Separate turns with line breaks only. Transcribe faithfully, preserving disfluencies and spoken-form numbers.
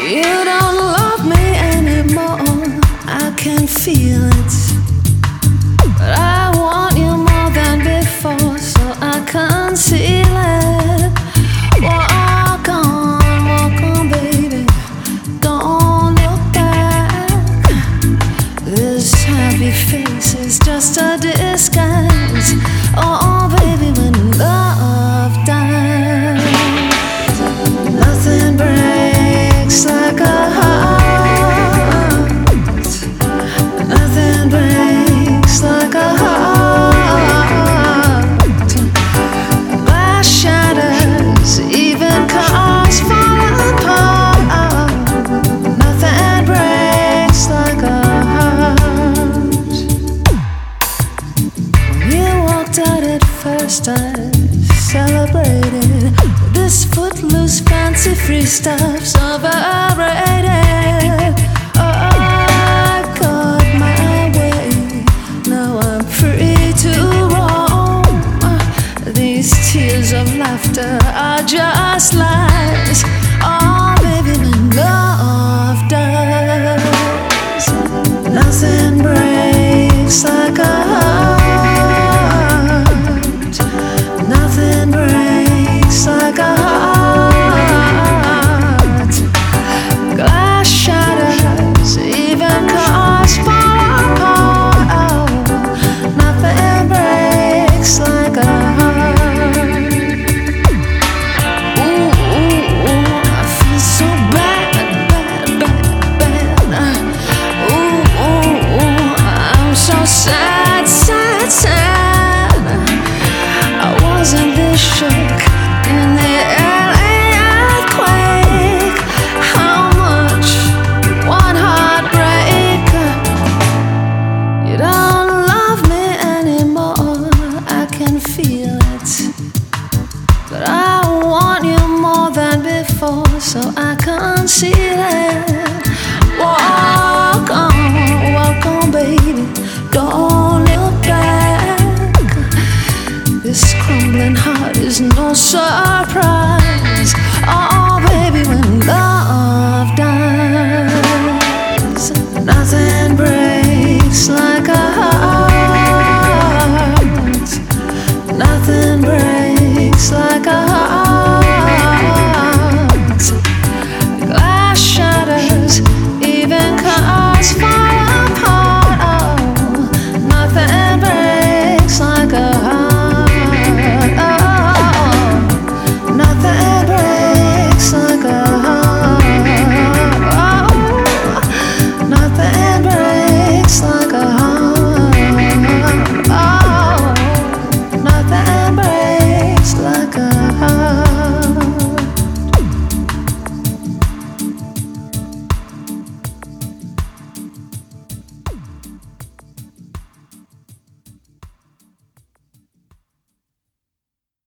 You don't love me anymore, I can feel it. But I want you more than before, so I conceal it. Walk on, walk on, baby, don't look back. This happy face is just a disguise. Oh, baby, when love dies, nothing breaks like a heart. Nothing breaks like a heart. Glass shatters, even cars fall apart. Nothing breaks like a heart. When you walked out at first, I celebrated. This footloose fancy free stuff's overrated. Oh, I got my way, now I'm free to roam. These tears of laughter are just lies. Oh, baby, when love dies, nothing breaks like a heart. Nothing breaks like a heart. Glass shatters, even cars fall apart. Nothing breaks like a heart. Ooh, ooh, ooh, I feel so bad, bad, bad, bad. Ooh, ooh, ooh, I'm so sad, sad, sad. I wasn't this shook in the L A earthquake. How much? One heartbreak. You don't love me anymore, I can feel it. But I want you more than before, so I conceal it.